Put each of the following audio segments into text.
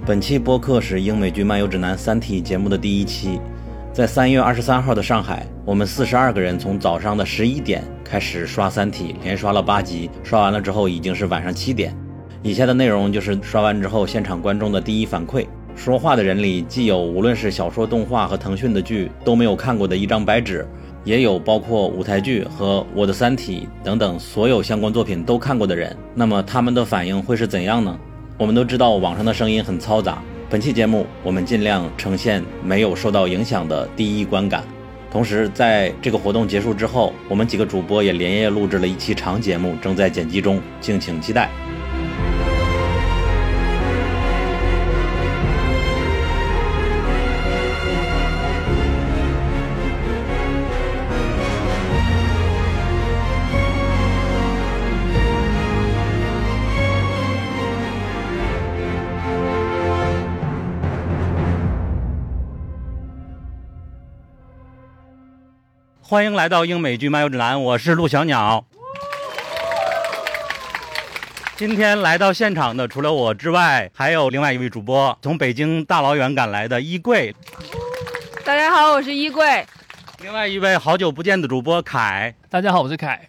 本期播客是英美剧漫游指南三体节目的第一期。在3月23号的上海，我们42个人从早上的11点开始刷三体，连刷了8集，刷完了之后已经是晚上7点。以下的内容就是刷完之后现场观众的第一反馈。说话的人里既有无论是小说、动画和腾讯的剧都没有看过的一张白纸，也有包括舞台剧和我的三体等等所有相关作品都看过的人。那么他们的反应会是怎样呢？我们都知道网上的声音很嘈杂，本期节目我们尽量呈现没有受到影响的第一观感。同时在这个活动结束之后，我们几个主播也连夜录制了一期长节目，正在剪辑中，敬请期待。欢迎来到英美剧漫游指南，我是陆小鸟。今天来到现场的除了我之外，还有另外一位主播，从北京大老远赶来的衣柜。 大家好，我是衣柜。 另外一位好久不见的主播凯。 大家好，我是凯。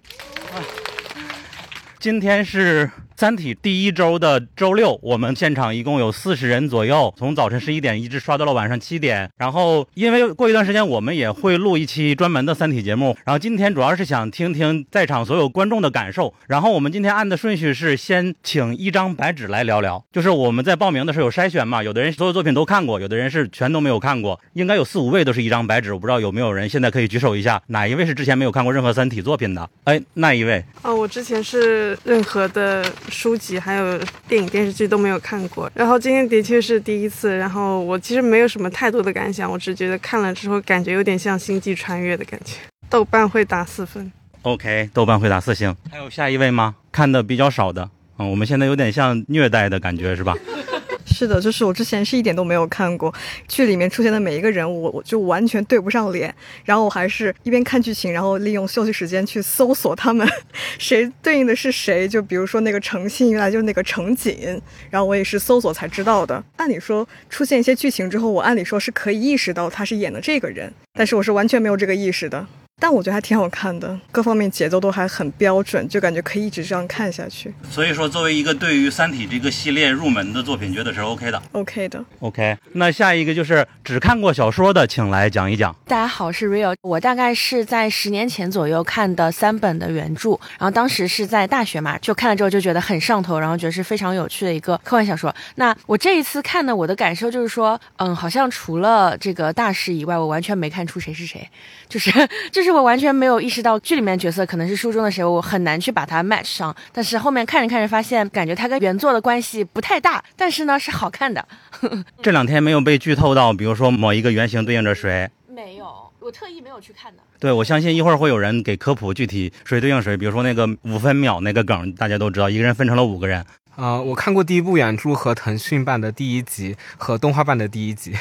今天是三体第一周的周六，我们现场一共有40人左右，从早晨11点一直刷到了晚上7点。然后因为过一段时间我们也会录一期专门的三体节目，然后今天主要是想听听在场所有观众的感受。然后我们今天按的顺序是先请一张白纸来聊聊，就是我们在报名的时候有筛选嘛，有的人所有作品都看过，有的人是全都没有看过，应该有4-5位都是一张白纸。我不知道有没有人现在可以举手一下，哪一位是之前没有看过任何三体作品的？哎，那一位我之前是任何的书籍还有电影电视剧都没有看过，然后今天的确是第一次，然后我其实没有什么太多的感想，我只觉得看了之后感觉有点像星际穿越的感觉。豆瓣会打4分。 OK， 豆瓣会打4星。还有下一位吗？看的比较少的。我们现在有点像虐待的感觉是吧？ 是的，就是我之前是一点都没有看过，剧里面出现的每一个人物我就完全对不上脸，然后我还是一边看剧情，然后利用休息时间去搜索他们谁对应的是谁，就比如说那个程信原来就是那个程锦，然后我也是搜索才知道的。按理说出现一些剧情之后，我按理说是可以意识到他是演的这个人，但是我是完全没有这个意识的。但我觉得还挺好看的，各方面节奏都还很标准，就感觉可以一直这样看下去。 所以说作为一个对于三体这个系列入门的作品，觉得是 OK 的。 OK 的。 OK， 那下一个就是只看过小说的请来讲一讲。 大家好，我是 Rio。 我大概是在10年前左右看的3本的原著，然后当时是在大学嘛，就看了之后就觉得很上头，然后觉得是非常有趣的一个科幻小说。那我这一次看呢，我的感受就是说好像除了这个大师以外，我完全没看出谁是谁，就是我完全没有意识到剧里面的角色可能是书中的谁，我很难去把它 match 上。但是后面看着看着发现，感觉它跟原作的关系不太大，但是呢是好看的。 这2天没有被剧透到，比如说某一个原型对应着谁？ 没有，我特意没有去看的。 对，我相信一会儿会有人给科普具体谁对应谁，比如说那个5分秒那个梗，大家都知道，一个人分成了5个人。 我看过第一部原著和腾讯版的第1集和动画版的第1集。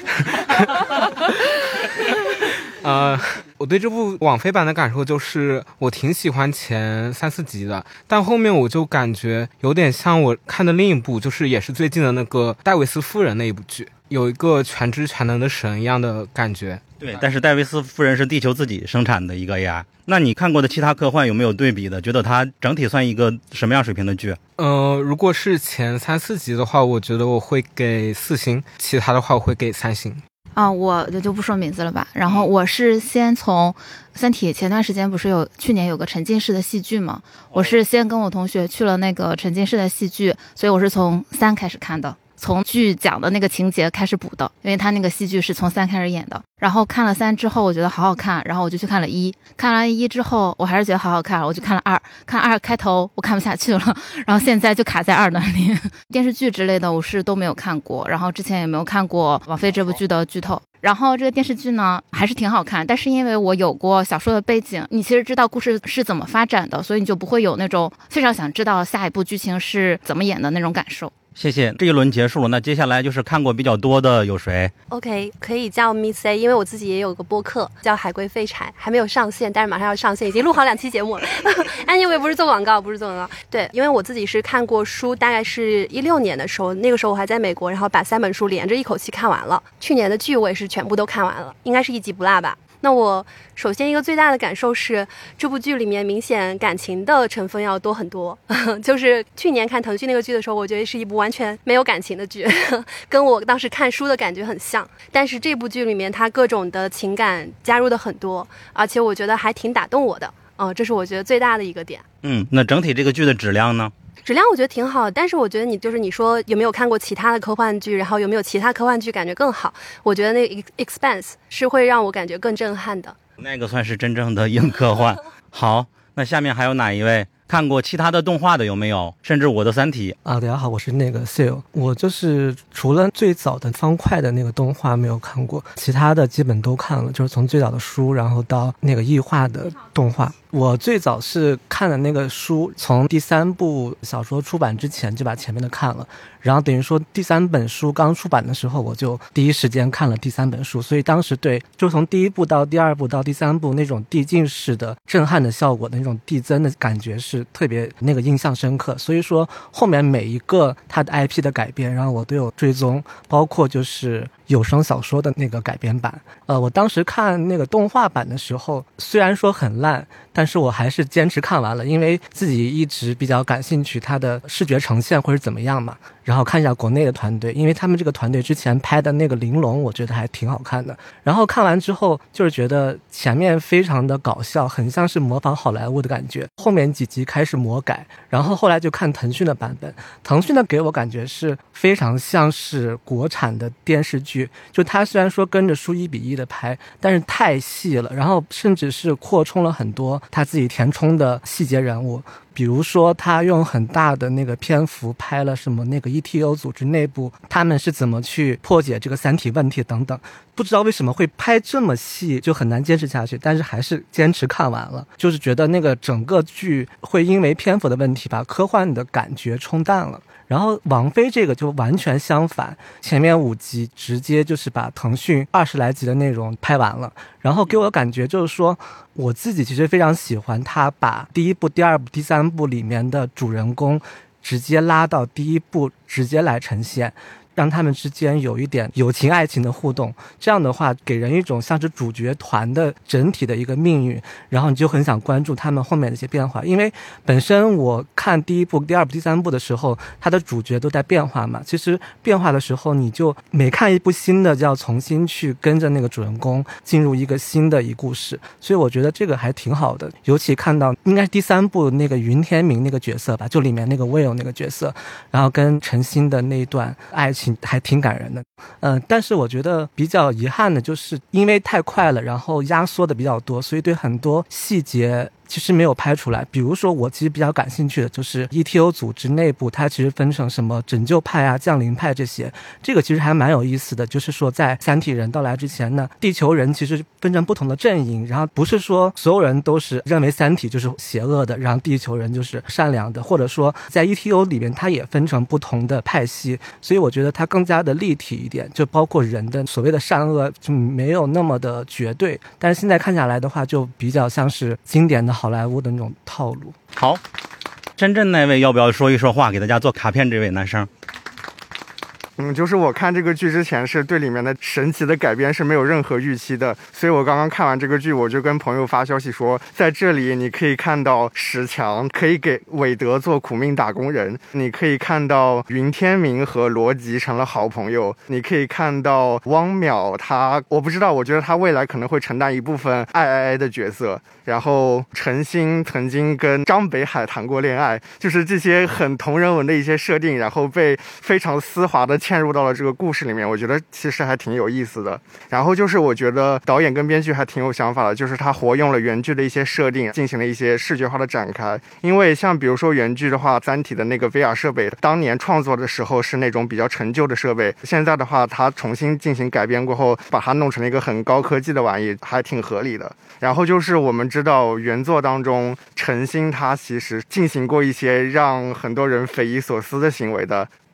我对这部网飞版的感受就是我挺喜欢前3-4集的，但后面我就感觉有点像我看的另一部，就是也是最近的那个戴维斯夫人那一部剧，有一个全知全能的神一样的感觉。 对，但是戴维斯夫人是地球自己生产的一个 AI。 那你看过的其他科幻有没有对比的，觉得它整体算一个什么样水平的剧？ 如果是前3-4集的话，我觉得我会给4星，其他的话我会给3星。 我就不说名字了吧。然后我是先从三体前段时间不是去年有个沉浸式的戏剧嘛，我是先跟我同学去了那个沉浸式的戏剧，所以我是从3开始看的，从剧讲的那个情节开始补的，因为他那个戏剧是从3开始演的。然后看了3之后我觉得好好看，然后我就去看了1，看完1之后我还是觉得好好看，我就看了2，看2开头我看不下去了，然后现在就卡在2那里。电视剧之类的我是都没有看过，然后之前也没有看过网飞这部剧的剧透。然后这个电视剧呢还是挺好看，但是因为我有过小说的背景，你其实知道故事是怎么发展的，所以你就不会有那种非常想知道下一步剧情是怎么演的那种感受。 谢谢。这一轮结束了，那接下来就是看过比较多的有谁 OK， 可以叫 Miss A， 因为我自己也有个播客叫海龟废柴，还没有上线，但是马上要上线，已经录好2期节目了。Anyway， 不是做广告，对，因为我自己是看过书，大概是16年的时候，那个时候我还在美国，然后把3本书连着一口气看完了。去年的剧我也是全部都看完了，应该是一集不落吧。那我首先一个最大的感受是，这部剧里面明显感情的成分要多很多。就是去年看腾讯那个剧的时候，我觉得是一部完全没有感情的剧，跟我当时看书的感觉很像。但是这部剧里面它各种的情感加入的很多，而且我觉得还挺打动我的。这是我觉得最大的一个点。 那整体这个剧的质量呢？ 质量我觉得挺好，但是我觉得你说有没有看过其他的科幻剧，然后有没有其他科幻剧感觉更好？我觉得那 Expanse 是会让我感觉更震撼的。 那个算是真正的硬科幻。好，那下面还有哪一位看过其他的动画的有没有？甚至我的三体大家好，我是那个 Seal， 我就是除了最早的方块的那个动画没有看过，其他的基本都看了，就是从最早的书然后到那个异化的动画。我最早是看了那个书，从第3部小说出版之前就把前面的看了，然后等于说第3本书刚出版的时候，我就第一时间看了第3本书，所以当时对，就从第1部到第2部到第3部那种递进式的震撼的效果的那种递增的感觉是特别那个印象深刻，所以说后面每一个它的 IP 的改编，然后我都有追踪，包括就是有声小说的那个改编版。我当时看那个动画版的时候，虽然说很烂，但是我还是坚持看完了，因为自己一直比较感兴趣它的视觉呈现或者怎么样嘛，然后看一下国内的团队，因为他们这个团队之前拍的那个玲珑我觉得还挺好看的，然后看完之后就是觉得前面非常的搞笑，很像是模仿好莱坞的感觉，后面几集开始魔改，然后后来就看腾讯的版本，腾讯的给我感觉是非常像是国产的电视剧，就它虽然说跟着书1:1的拍，但是太细了，然后甚至是扩充了很多他自己填充的细节人物，比如说他用很大的那个篇幅拍了什么那个 ETO 组织内部他们是怎么去破解这个三体问题等等，不知道为什么会拍这么细，就很难坚持下去，但是还是坚持看完了，就是觉得那个整个剧会因为篇幅的问题把科幻的感觉冲淡了。然后王菲这个就完全相反，前面5集直接就是把腾讯20来集的内容拍完了，然后给我感觉就是说我自己其实非常喜欢他把第1部第2部第3部里面的主人公直接拉到第1部直接来呈现，让他们之间有一点友情爱情的互动，这样的话给人一种像是主角团的整体的一个命运，然后你就很想关注他们后面的一些变化，因为本身我看第1部第2部第3部的时候他的主角都在变化嘛，其实变化的时候你就每看一部新的就要重新去跟着那个主人公进入一个新的一故事，所以我觉得这个还挺好的，尤其看到应该是第3部那个云天明那个角色吧，就里面那个 Will 那个角色，然后跟陈星的那一段爱情还挺感人的。但是我觉得比较遗憾的就是因为太快了，然后压缩的比较多，所以对很多细节其实没有拍出来。比如说我其实比较感兴趣的就是 ETO 组织内部它其实分成什么拯救派啊降临派这些，这个其实还蛮有意思的，就是说在三体人到来之前呢，地球人其实分成不同的阵营，然后不是说所有人都是认为三体就是邪恶的，然后地球人就是善良的，或者说在 ETO 里面它也分成不同的派系，所以我觉得它更加的立体一点，就包括人的所谓的善恶就没有那么的绝对，但是现在看下来的话就比较像是经典的好莱坞的那种套路。 好，深圳那位要不要说一说话，给大家做卡片？这位男生。 就是我看这个剧之前是对里面的神奇的改编是没有任何预期的，所以我刚刚看完这个剧，我就跟朋友发消息说，在这里你可以看到史强可以给韦德做苦命打工人，你可以看到云天明和罗辑成了好朋友，你可以看到汪淼我不知道，我觉得他未来可能会承担一部分爱的角色，然后陈星曾经跟张北海谈过恋爱，就是这些很同人文的一些设定，然后被非常丝滑的嵌入到了这个故事里面，我觉得其实还挺有意思的。然后就是我觉得导演跟编剧还挺有想法的，就是他活用了原剧的一些设定，进行了一些视觉化的展开。因为像比如说原剧的话，三体的那个 VR 设备当年创作的时候是那种比较陈旧的设备，现在的话他重新进行改编过后，把它弄成了一个很高科技的玩意，还挺合理的。然后就是我们知道原作当中陈星他其实进行过一些让很多人匪夷所思的行为的，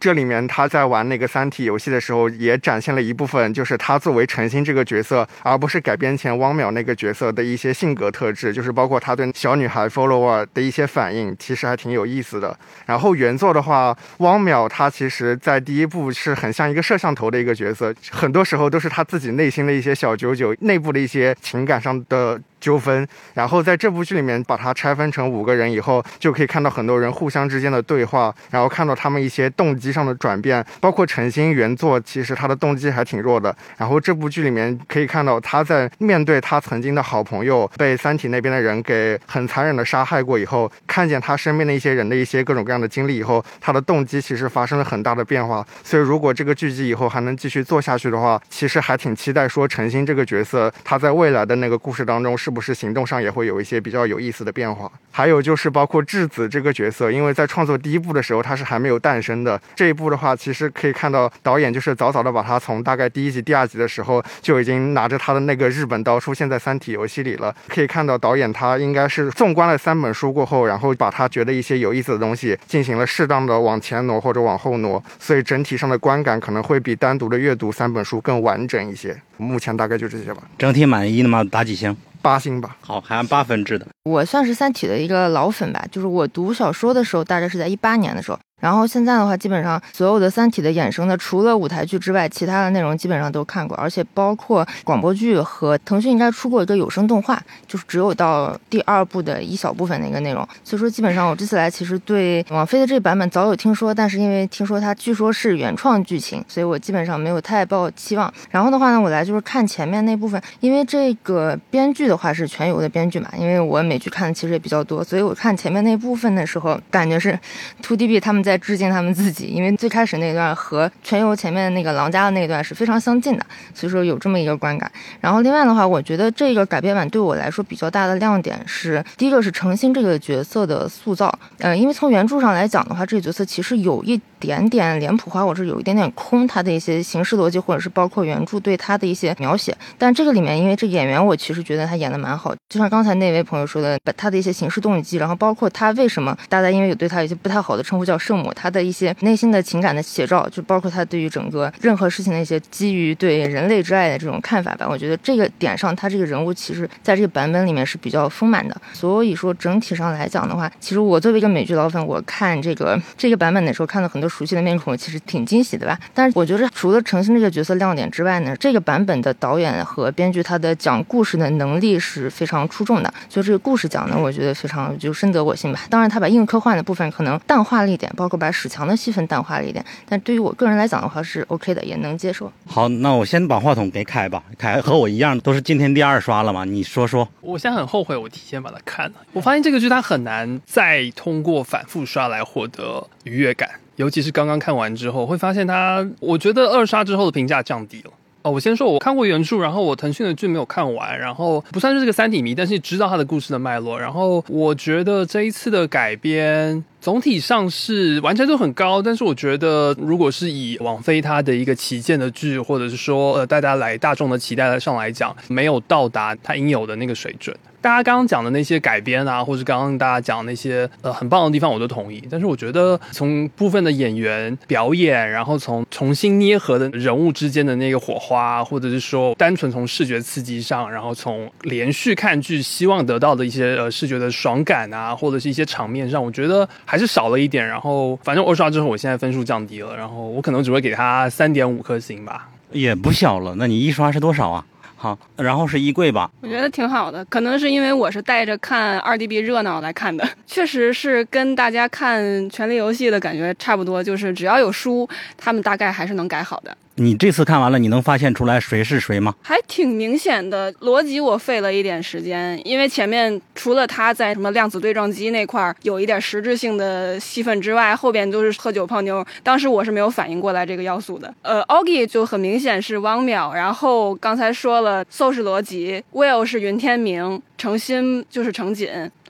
这里面他在玩那个三体游戏的时候也展现了一部分，就是他作为陈星这个角色，而不是改编前汪淼那个角色的一些性格特质，就是包括他对小女孩 follower 的一些反应，其实还挺有意思的。然后原作的话，汪淼他其实在第一部是很像一个摄像头的一个角色，很多时候都是他自己内心的一些小九九，内部的一些情感上的纠纷，然后在这部剧里面把它拆分成5个人以后，就可以看到很多人互相之间的对话，然后看到他们一些动机上的转变，包括陈星原作其实他的动机还挺弱的，然后这部剧里面可以看到他在面对他曾经的好朋友被三体那边的人给很残忍的杀害过以后，看见他身边的一些人的一些各种各样的经历以后，他的动机其实发生了很大的变化。所以如果这个剧集以后还能继续做下去的话，其实还挺期待说陈星这个角色他在未来的那个故事当中是不是行动上也会有一些比较有意思的变化。还有就是包括质子这个角色，因为在创作第一部的时候他是还没有诞生的，这一部的话其实可以看到导演就是早早的把他从大概第1集第2集的时候就已经拿着他的那个日本刀出现在三体游戏里了。可以看到导演他应该是纵观了3本书过后，然后把他觉得一些有意思的东西进行了适当的往前挪或者往后挪，所以整体上的观感可能会比单独的阅读3本书更完整一些。目前大概就这些吧。 整体满意的吗？打几星 ？8星吧。 好，还按8分制的。 我算是三体的一个老粉吧，就是我读小说的时候大概是在18年的时候，然后现在的话基本上所有的三体的衍生的除了舞台剧之外，其他的内容基本上都看过，而且包括广播剧和腾讯应该出过一个有声动画，就是只有到第2部的一小部分的一个内容。所以说基本上我这次来其实对网飞的这个版本早有听说，但是因为听说它据说是原创剧情，所以我基本上没有太抱期望。然后的话呢，我来就是看前面那部分，因为这个编剧的话是全游的编剧嘛，因为我美剧看的其实也比较多，所以我看前面那部分的时候感觉是 2DB 他们在致敬他们自己，因为最开始那段和全游前面那个狼家的那段是非常相近的，所以说有这么一个观感。然后另外的话，我觉得这个改编版对我来说比较大的亮点是，第一个是程心这个角色的塑造，因为从原著上来讲的话，这个角色其实有一点点脸谱化，或者是有一点点空，他的一些形式逻辑，或者是包括原著对他的一些描写。但这个里面，因为这个演员我其实觉得他演的蛮好，就像刚才那位朋友说的，他的一些行事动机，然后包括他为什么大家因为有对他有些不太好的称呼叫圣母，他的一些内心的情感的写照，就包括他对于整个任何事情的一些基于对人类之爱的这种看法吧。我觉得这个点上，他这个人物其实在这个版本里面是比较丰满的。所以说整体上来讲的话，其实我作为一个美剧老粉，我看这个版本的时候看到很多熟悉的面孔，其实挺惊喜的吧。但是我觉得除了程心这个角色亮点之外呢，这个版本的导演和编剧他的讲故事的能力是非常出众的，所以这个故事讲呢，我觉得非常就深得我心吧。当然他把硬科幻的部分可能淡化了一点，包括把史强的戏份淡化了一点，但对于我个人来讲的话是 OK 的，也能接受。 好，那我先把话筒给凯吧。凯和我一样都是今天第2刷了嘛，你说说。 我现在很后悔我提前把它看了，我发现这个剧它很难再通过反复刷来获得愉悦感，尤其是刚刚看完之后会发现它，我觉得2刷之后的评价降低了。我先说我看过原著，然后我腾讯的剧没有看完，然后不算是这个三体迷，但是知道它的故事的脉络，然后我觉得这一次的改编总体上是完成度很高，但是我觉得如果是以网飞它的一个旗舰的剧，或者是说大家来大众的期待上来讲，没有到达它应有的那个水准。大家刚刚讲的那些改编啊，或是刚刚大家讲的那些很棒的地方，我都同意。但是我觉得从部分的演员表演，然后从重新捏合的人物之间的那个火花，或者是说单纯从视觉刺激上，然后从连续看剧希望得到的一些视觉的爽感啊，或者是一些场面上，我觉得还是少了一点。然后反正2刷之后，我现在分数降低了，然后我可能只会给他3.5颗星吧。 也不小了，那你1刷是多少啊？好，然后是衣柜吧。 我觉得挺好的，可能是因为我是带着看2DB 热闹来看的，确实是跟大家看《权力游戏》的感觉差不多，就是只要有书，他们大概还是能改好的。 你这次看完了，你能发现出来谁是谁吗？ 还挺明显的，逻辑我费了一点时间，因为前面除了他在什么量子对撞机那块有一点实质性的戏份之外，后边都是喝酒泡妞，当时我是没有反应过来这个要素的。Augie 就很明显是汪淼，然后刚才说了，Soul 是罗辑， Will 是云天明，程心就是程锦，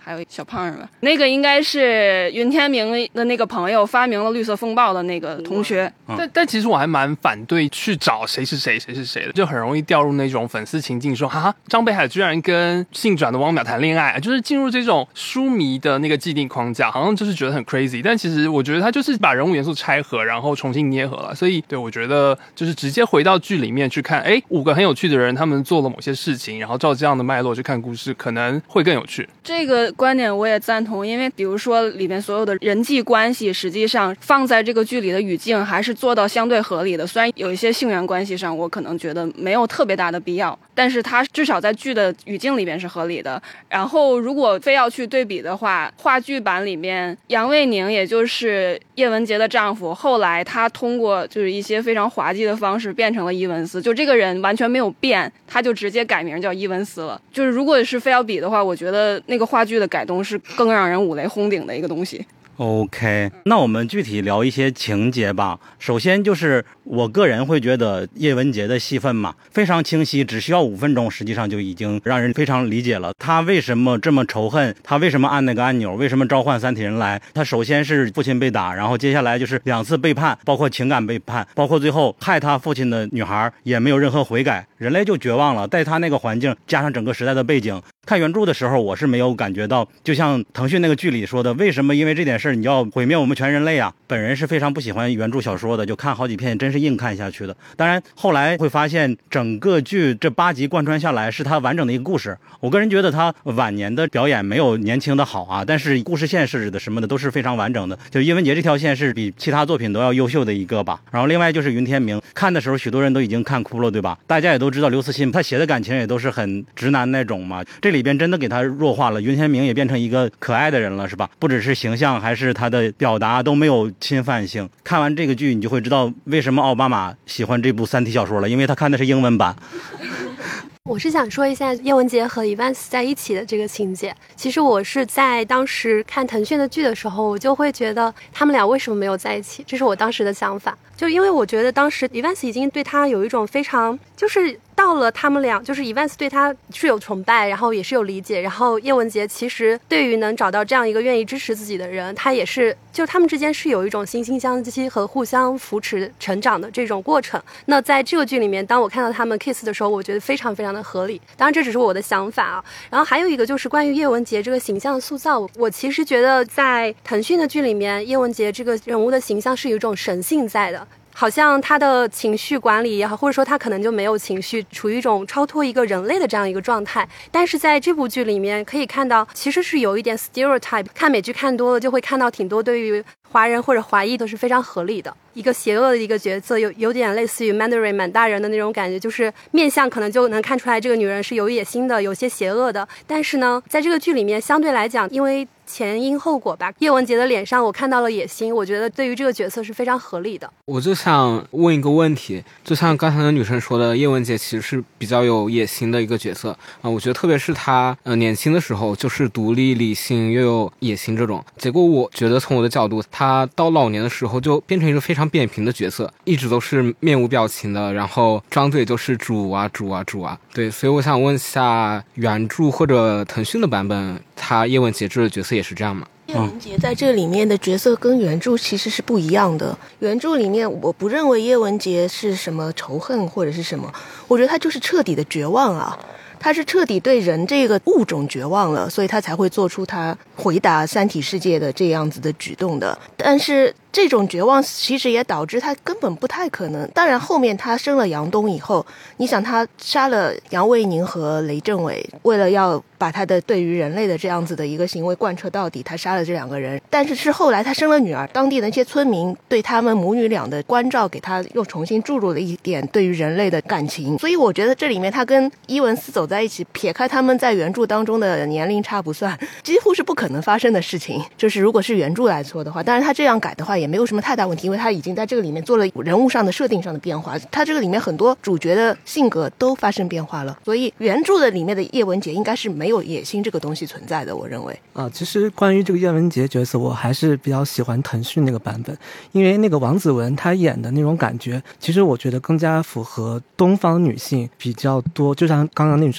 还有小胖是吧？那个应该是云天明的那个朋友发明了绿色风暴的那个同学。 但其实我还蛮反对去找谁是谁的，就很容易掉入那种粉丝情境说，哈，张北海居然跟性转的汪淼谈恋爱，就是进入这种书迷的那个既定框架，好像就是觉得很 crazy。但其实我觉得他就是把人物元素拆合，然后重新捏合了。所以对，我觉得就是直接回到剧里面去看，5个很有趣的人他们做了某些事情，然后照这样的脉络去看故事，可能会更有趣。 这个观点我也赞同，因为比如说里面所有的人际关系实际上放在这个剧里的语境还是做到相对合理的，虽然有一些性缘关系上我可能觉得没有特别大的必要，但是它至少在剧的语境里边是合理的。然后如果非要去对比的话，话剧版里面杨卫宁也就是叶文洁的丈夫，后来他通过就是一些非常滑稽的方式变成了伊文斯，就这个人完全没有变，他就直接改名叫伊文斯了。就是如果是非要比的话，我觉得那个话剧的改动是更让人五雷轰顶的一个东西。 OK， 那我们具体聊一些情节吧。首先就是我个人会觉得叶文洁的戏份嘛非常清晰，只需要5分钟，实际上就已经让人非常理解了。他为什么这么仇恨？他为什么按那个按钮？为什么召唤三体人来？他首先是父亲被打，然后接下来就是2次背叛，包括情感背叛，包括最后害他父亲的女孩也没有任何悔改，人类就绝望了。在他那个环境加上整个时代的背景，看原著的时候我是没有感觉到，就像腾讯那个剧里说的，为什么因为这点事你要毁灭我们全人类啊？本人是非常不喜欢原著小说的，就看好几遍真是硬看下去的。当然后来会发现整个剧这8集贯穿下来是他完整的一个故事。我个人觉得他晚年的表演没有年轻的好啊，但是故事线设置的什么的都是非常完整的，就叶文洁这条线是比其他作品都要优秀的一个吧。然后另外就是云天明，看的时候许多人都已经看哭了，对吧？大家也都知道刘慈欣他写的感情也都是很直男那种嘛，这里边真的给他弱化了，云天明也变成一个可爱的人了，是吧？不只是形象还是他的表达都没有侵犯性。看完这个剧你就会知道为什么奥巴马喜欢这部三体小说了，因为他看的是英文版。 我是想说一下叶文洁和伊万斯在一起的这个情节。其实我是在当时看腾讯的剧的时候，我就会觉得他们俩为什么没有在一起，这是我当时的想法。就因为我觉得当时伊万斯已经对他有一种非常，就是到了他们俩，就是伊万斯对他是有崇拜，然后也是有理解，然后叶文洁其实对于能找到这样一个愿意支持自己的人，他也是，就他们之间是有一种惺惺相惜和互相扶持成长的这种过程。那在这个剧里面，当我看到他们 kiss 的时候，我觉得非常非常的合理。当然这只是我的想法啊。然后还有一个就是关于叶文洁这个形象的塑造，我其实觉得在腾讯的剧里面，叶文洁这个人物的形象是有一种神性在的，好像他的情绪管理也好，或者说他可能就没有情绪，处于一种超脱一个人类的这样一个状态。但是在这部剧里面可以看到，其实是有一点 stereotype， 看美剧看多了就会看到挺多对于华人或者华裔都是非常合理的一个邪恶的一个角色，有点类似于 Mandarin 满大人的那种感觉，就是面相可能就能看出来这个女人是有野心的，有些邪恶的。但是呢，在这个剧里面相对来讲，因为前因后果吧，叶文洁的脸上我看到了野心，我觉得对于这个角色是非常合理的。 我就想问一个问题，就像刚才的女生说的，叶文洁其实是比较有野心的一个角色啊。我觉得特别是她年轻的时候就是独立理性又有野心这种，结果我觉得从我的角度，她到老年的时候就变成一个非常扁平的角色，一直都是面无表情的，然后张嘴就是煮啊煮啊煮啊。对，所以我想问一下，原著或者腾讯的版本，她叶文洁这个角色也是这样吗？ 叶文洁在这里面的角色跟原著其实是不一样的。原著里面我不认为叶文洁是什么仇恨或者是什么，我觉得她就是彻底的绝望啊。他是彻底对人这个物种绝望了，所以他才会做出他回答三体世界的这样子的举动的。但是这种绝望其实也导致他根本不太可能。当然后面他生了杨东以后，你想他杀了杨卫宁和雷政伟，为了要把他的对于人类的这样子的一个行为贯彻到底，他杀了这2个人。但是后来他生了女儿，当地的那些村民对他们母女俩的关照，给他又重新注入了一点对于人类的感情。所以我觉得这里面他跟伊文斯走在一起，撇开他们在原著当中的年龄差不算，几乎是不可能发生的事情。就是如果是原著来说的话，当然他这样改的话也没有什么太大问题，因为他已经在这个里面做了人物上的设定上的变化，他这个里面很多主角的性格都发生变化了，所以原著的里面的叶文洁应该是没有野心这个东西存在的，我认为。 其实关于这个叶文洁角色，我还是比较喜欢腾讯那个版本，因为那个王子文她演的那种感觉，其实我觉得更加符合东方女性比较多，就像刚刚那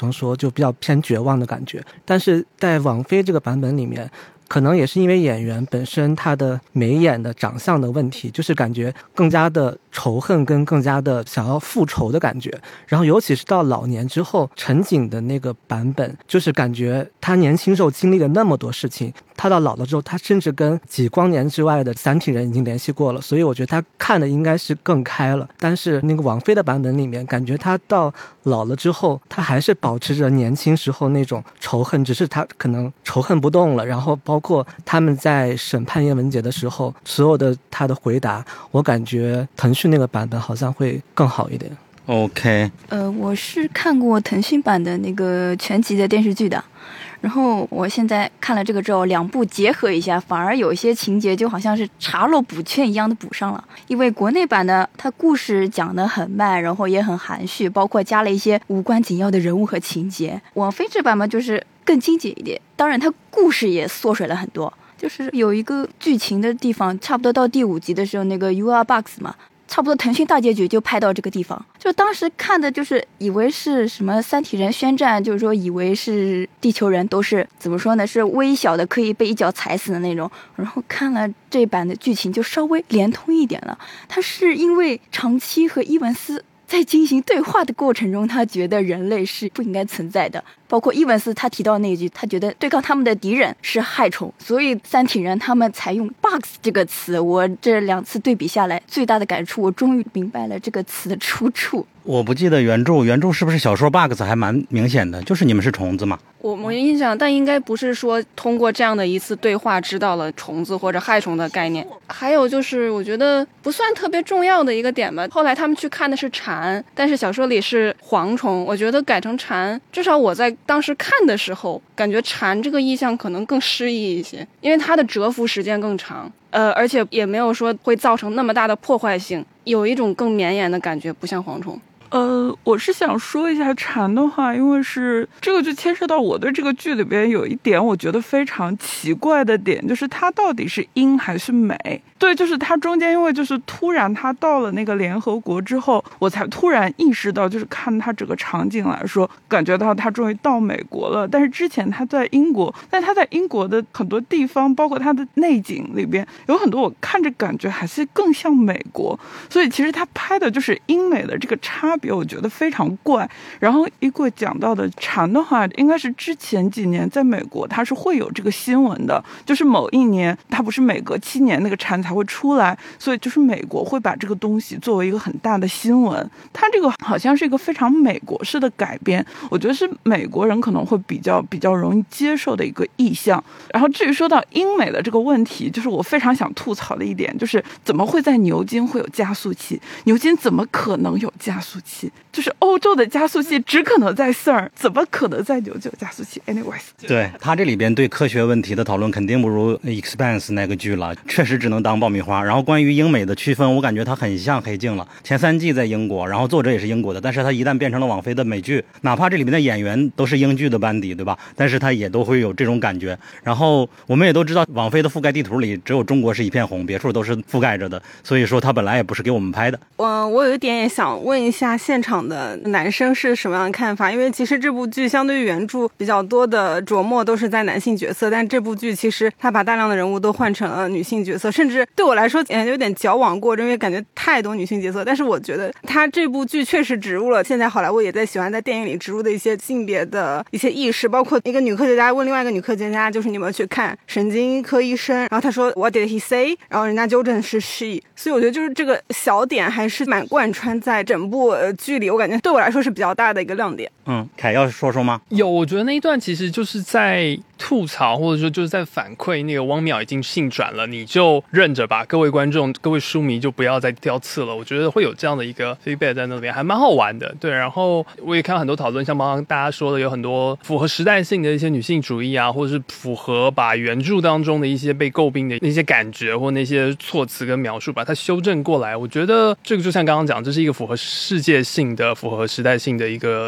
成说就比较偏绝望的感觉。但是在网飞这个版本里面，可能也是因为演员本身他的眉眼的长相的问题，就是感觉更加的仇恨跟更加的想要复仇的感觉。然后尤其是到老年之后，陈瑾的那个版本，就是感觉他年轻时候经历了那么多事情，他到老了之后，他甚至跟几光年之外的三体人已经联系过了，所以我觉得他看的应该是更开了。但是那个网飞的版本里面，感觉他到老了之后，他还是保持着年轻时候那种仇恨，只是他可能仇恨不动了。然后包括他们在审判叶文洁的时候，所有的他的回答，我感觉腾讯那个版本好像会更好一点。 OK， 我是看过腾讯版的那个全集的电视剧的，然后我现在看了这个之后，两部结合一下，反而有一些情节就好像是查漏补缺一样的补上了。因为国内版的它故事讲得很慢，然后也很含蓄，包括加了一些无关紧要的人物和情节。网飞这版嘛，就是更精简一点，当然它故事也缩水了很多。就是有一个剧情的地方，差不多到第5集的时候，那个 UR Box 嘛，差不多腾讯大结局就拍到这个地方，就当时看的就是以为是什么三体人宣战，就是说以为是地球人都是怎么说呢，是微小的可以被一脚踩死的那种。然后看了这版的剧情就稍微连通一点了，他是因为长期和伊文斯在进行对话的过程中，他觉得人类是不应该存在的，包括伊文斯他提到那一句，他觉得对抗他们的敌人是害虫，所以三体人他们才用 box 这个词。我这2次对比下来，最大的感触，我终于明白了这个词的出处。 我不记得原著是不是小说 bugs 还蛮明显的，就是你们是虫子嘛。 我印象，但应该不是说通过这样的一次对话知道了虫子或者害虫的概念。还有就是我觉得不算特别重要的一个点吧，后来他们去看的是蝉，但是小说里是蝗虫，我觉得改成蝉，至少我在当时看的时候感觉蝉这个意象可能更诗意一些，因为它的蛰伏时间更长，而且也没有说会造成那么大的破坏性，有一种更绵延的感觉，不像蝗虫。 我是想说一下蝉的话，因为是这个就牵涉到我对这个剧里边有一点我觉得非常奇怪的点，就是它到底是阴还是美。对，就是它中间因为就是突然它到了那个联合国之后，我才突然意识到，就是看它整个场景来说，感觉到它终于到美国了。但是之前它在英国，但它在英国的很多地方，包括它的内景里边，有很多我看着感觉还是更像美国。所以其实它拍的就是英美的这个差别，我觉得非常怪。然后一贵讲到的蝉的话，应该是之前几年在美国它是会有这个新闻的，就是某一年它不是每隔7年那个蝉才会出来，所以就是美国会把这个东西作为一个很大的新闻。它这个好像是一个非常美国式的改编，我觉得是美国人可能会比较容易接受的一个意象。然后至于说到英美的这个问题，就是我非常想吐槽的一点，就是怎么会在牛津会有加速器？牛津怎么可能有加速器？就是欧洲的加速器只可能在 CERN， 怎么可能在牛津有加速器 ？Anyways， 对他这里边对科学问题的讨论肯定不如 Expanse 那个剧了，确实只能当爆米花。然后关于英美的区分，我感觉它很像黑镜了。前3季在英国，然后作者也是英国的，但是它一旦变成了网飞的美剧，哪怕这里面的演员都是英剧的班底，对吧？但是它也都会有这种感觉。然后我们也都知道，网飞的覆盖地图里只有中国是一片红，别处都是覆盖着的，所以说它本来也不是给我们拍的。 我有一点也想问一下现场的男生是什么样的看法，因为其实这部剧相对于原著比较多的琢磨都是在男性角色，但这部剧其实他把大量的人物都换成了女性角色，甚至对我来说有点矫枉过正，因为感觉太多女性角色。但是我觉得他这部剧确实植入了现在好莱坞也在喜欢在电影里植入的一些性别的一些意识，包括一个女科学家问另外一个女科学家，就是你们去看神经科医生，然后他说 What did he say， 然后人家纠正是 she， 所以我觉得就是这个小点还是蛮贯穿在整部剧里，我感觉对我来说是比较大的一个亮点。 凯要说说吗？ 有，我觉得那一段其实就是在吐槽，或者说就是在反馈那个汪淼已经性转了，你就认着吧，各位观众、各位书迷就不要再挑刺了。我觉得会有这样的一个 feedback 在那边，还蛮好玩的。对，然后我也看到很多讨论，像刚刚大家说的，有很多符合时代性的一些女性主义啊，或者是符合把原著当中的一些被诟病的那些感觉或那些措辞跟描述，把它修正过来。我觉得这个就像刚刚讲，这是一个符合世界性的、符合时代性的一个重新的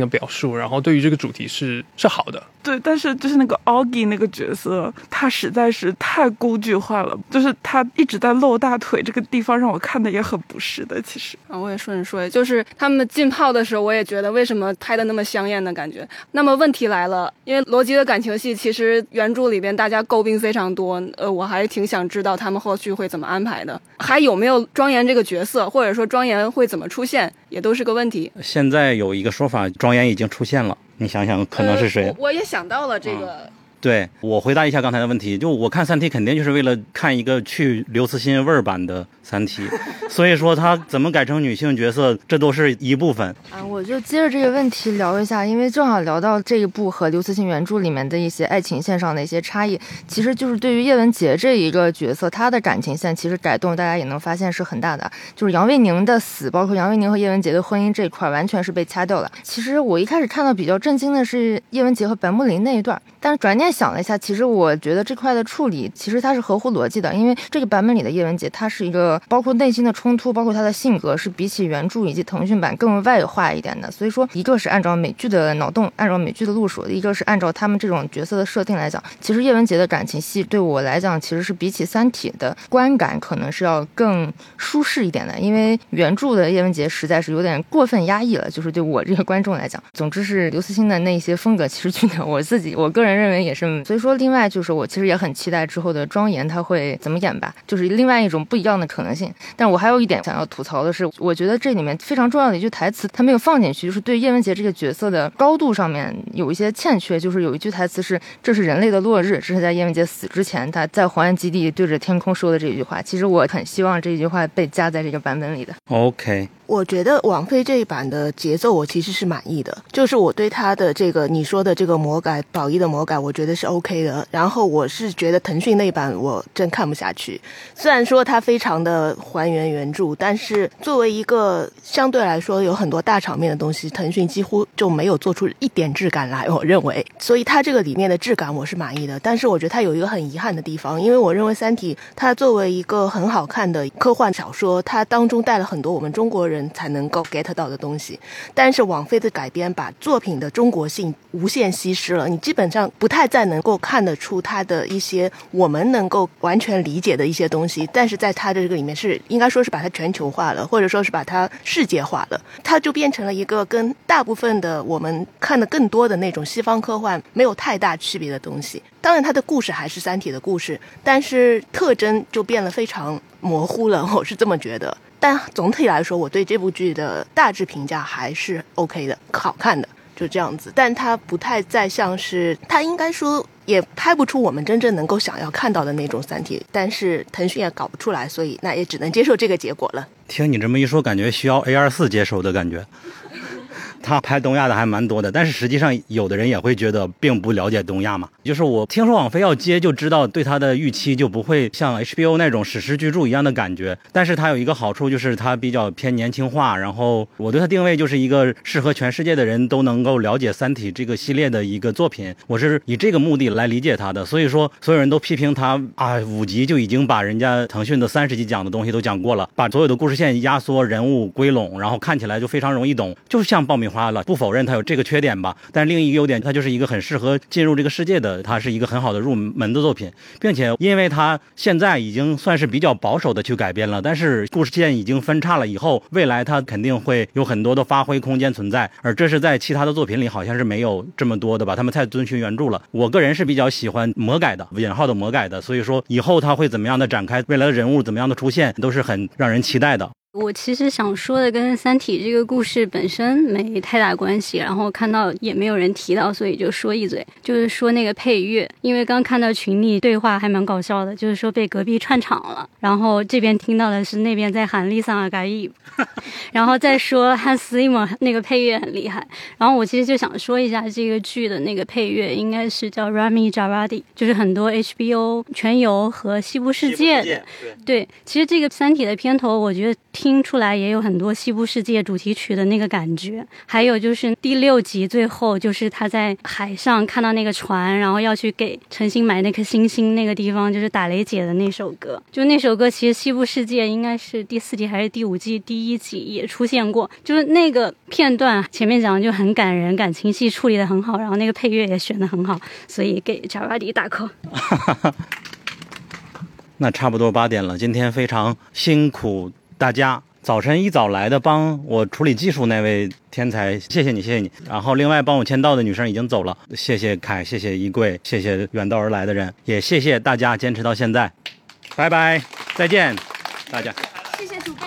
的表述，然后对于这个主题是好的。 对，但是就是那个 Augie 那个角色，他实在是太孤剧化了，就是他一直在露大腿，这个地方让我看的也很不适的。其实我也顺着说，就是他们浸泡的时候，我也觉得为什么拍的那么香艳的感觉。那么问题来了，因为罗辑的感情戏其实原著里边大家诟病非常多，我还挺想知道他们后续会怎么安排的，还有没有庄严这个角色，或者说庄严会怎么出现，也都是个问题。 现在有一个说法，庄严已经出现了，你想想可能是谁？ 我也想到了这个。 对，我回答一下刚才的问题，就我看三体肯定就是为了看一个去刘慈欣味儿版的三体，所以说他怎么改成女性角色，这都是一部分我就接着这个问题聊一下，因为正好聊到这一部和刘慈欣原著里面的一些爱情线上的一些差异，其实就是对于叶文洁这一个角色，她的感情线其实改动大家也能发现是很大的，就是杨卫宁的死，包括杨卫宁和叶文洁的婚姻这一块完全是被掐掉了。其实我一开始看到比较震惊的是叶文洁和白木林那一段，但是转念想了一下，其实我觉得这块的处理其实它是合乎逻辑的，因为这个版本里的叶文洁她是一个包括内心的冲突，包括她的性格是比起原著以及腾讯版更外化一点的，所以说一个是按照美剧的脑洞，按照美剧的路数，一个是按照他们这种角色的设定来讲，其实叶文洁的感情戏对我来讲其实是比起三体的观感可能是要更舒适一点的，因为原著的叶文洁实在是有点过分压抑了，就是对我这个观众来讲。总之是刘慈欣的那些风格其实去年我个人认为也是，所以说另外就是我其实也很期待之后的庄严他会怎么演吧，就是另外一种不一样的可能性。但我还有一点想要吐槽的是，我觉得这里面非常重要的一句台词他没有放进去，就是对叶文洁这个角色的高度上面有一些欠缺，就是有一句台词是这是人类的落日，这是在叶文洁死之前他在黄安基地对着天空说的这句话，其实我很希望这句话被加在这个版本里的。 OK， 我觉得网飞这一版的节奏我其实是满意的，就是我对他的这个你说的这个魔改，宝仪的魔改我觉得是 OK 的，然后我是觉得腾讯那一版我真看不下去，虽然说它非常的还原原著，但是作为一个相对来说有很多大场面的东西，腾讯几乎就没有做出一点质感来，我认为，所以它这个里面的质感我是满意的，但是我觉得它有一个很遗憾的地方，因为我认为三体它作为一个很好看的科幻小说，它当中带了很多我们中国人才能够 get 到的东西，但是网飞的改编把作品的中国性无限稀释了，你基本上不太再能够看得出它的一些我们能够完全理解的一些东西，但是在它的这个里面是应该说是把它全球化了，或者说是把它世界化了，它就变成了一个跟大部分的我们看的更多的那种西方科幻没有太大区别的东西。当然它的故事还是三体的故事，但是特征就变得非常模糊了，我是这么觉得。但总体来说我对这部剧的大致评价还是 OK 的，好看的，就这样子。但它不太再像是，它应该说也拍不出我们真正能够想要看到的那种三体，但是腾讯也搞不出来，所以那也只能接受这个结果了。 听你这么一说，感觉需要 A24 接手的感觉。他拍东亚的还蛮多的，但是实际上有的人也会觉得并不了解东亚嘛。就是我听说网飞要接，就知道对他的预期就不会像 HBO 那种史诗巨著一样的感觉。但是它有一个好处，就是它比较偏年轻化，然后我对它定位就是一个适合全世界的人都能够了解三体这个系列的一个作品，我是以这个目的来理解它的。所以说所有人都批评他啊，5集就已经把人家腾讯的30集讲的东西都讲过了，把所有的故事线压缩，人物归拢，然后看起来就非常容易懂，就像爆米花了。不否认它有这个缺点吧，但另一个优点，它就是一个很适合进入这个世界的，它是一个很好的入门的作品，并且因为它现在已经算是比较保守的去改编了，但是故事线已经分叉了以后，未来它肯定会有很多的发挥空间存在，而这是在其他的作品里好像是没有这么多的吧，他们太遵循原著了。我个人是比较喜欢魔改的，引号的魔改的，所以说以后它会怎么样的展开，未来的人物怎么样的出现，都是很让人期待的。 我其实想说的跟三体这个故事本身没太大关系，然后看到也没有人提到，所以就说一嘴，就是说那个配乐，因为刚看到群里对话还蛮搞笑的，就是说被隔壁串场了，然后这边听到的是那边在喊丽桑尔盖伊，然后再说汉斯季默那个配乐很厉害，然后我其实就想说一下这个剧的那个配乐应该是叫 Rami Djawadi， 就是很多 HBO 全游和西部世界的，对，其实这个三体的片头我觉得听出来也有很多西部世界主题曲的那个感觉。还有就是第6集最后，就是他在海上看到那个船，然后要去给陈星买那颗星星那个地方，就是打雷姐的那首歌。就那首歌其实西部世界应该是第4集还是第5季第1集也出现过，就是那个片段前面讲就很感人，感情戏处理得很好，然后那个配乐也选得很好，所以给贾巴迪打 call。 那差不多8点了，今天非常辛苦大家，早晨一早来的帮我处理技术那位天才，谢谢你，谢谢你。然后另外帮我签到的女生已经走了，谢谢凯，谢谢衣柜，谢谢远道而来的人，也谢谢大家坚持到现在，拜拜，再见，大家。 谢谢主干。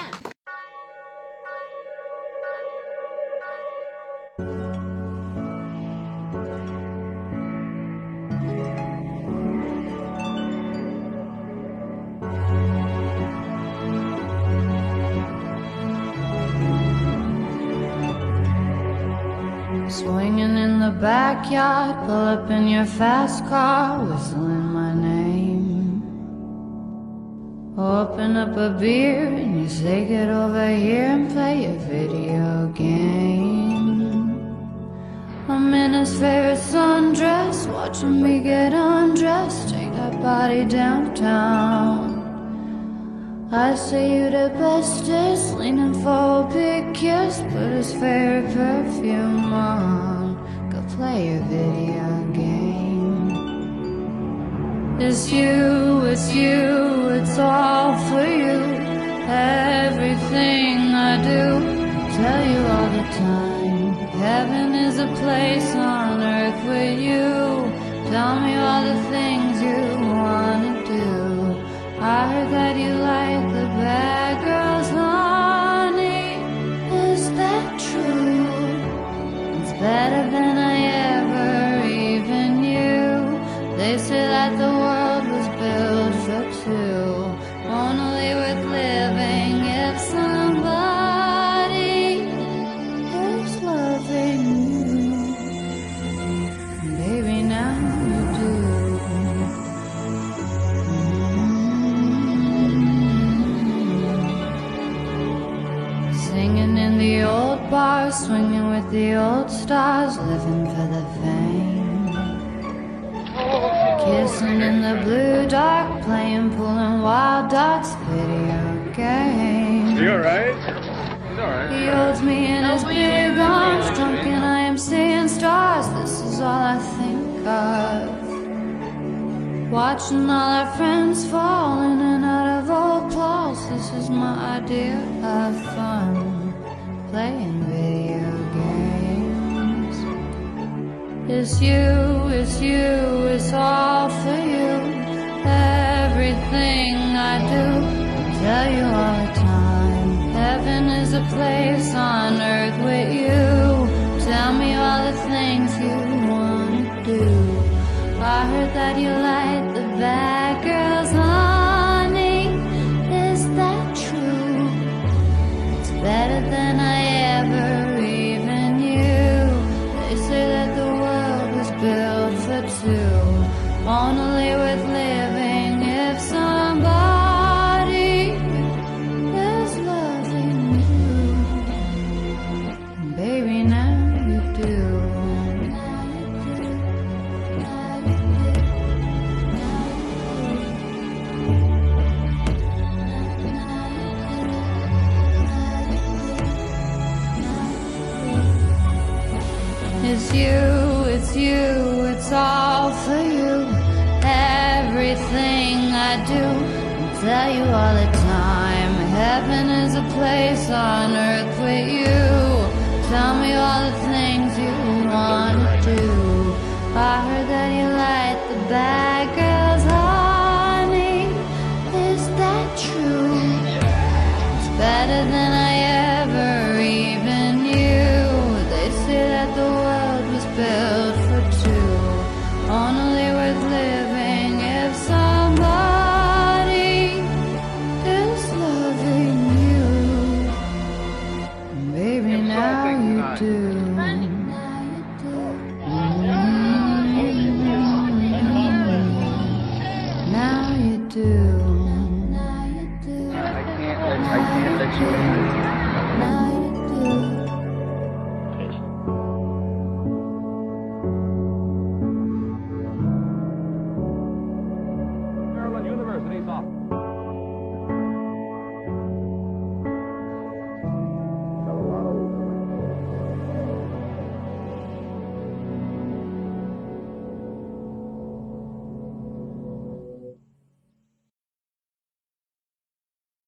Swinging in the backyard, pull up in your fast car, whistling my name. Open up a beer and you say get over here and play a video game. I'm in his favorite sundress, watching me get undressed, take that body downtown. I say you the bestest, leaning for a big kiss, put his favorite perfume on, go play a video game. It's you, it's all for you. Everything I do, tell you all the time. Heaven is a place on earth with you. Tell me all the things you wanna do. I heard that you like the bad girls, honey. Is that true? It's better than I ever even knew. They say that the world was built for two. Only worth living if somebody is loving you. Baby, now you do. Singing in the old bars, swinging with the old stars, living for the fame. Kissing in the blue dark, playing pool and wild dogs, video games. You alright? He's alright. He holds me in his big arms, drunk and I am seeing stars. This is all I think of. Watching all our friends fall in and out of old clothes. This is my idea of fun, playing video games. It's you, it's all for you. Everything I do, I tell you all the time. Heaven is a place on earth with you. Tell me all the things you wanna do. I heard that you like the bad girls, honey. Is that true? It's better than I ever even knew. They say that the world was built for two. Only worth living if somebody is loving you. Baby, now you do. It's you, it's all for you. Everything I do, I tell you all the time. Heaven is a place on earth with you. Tell me all the things you wanna do. I heard that you like the bad girls, honey. Is that true? It's better than I ever even knew. They say that the world was built for two. Only worth living if somebody is loving you. Baby, now you do. Now you do. I can't let you in.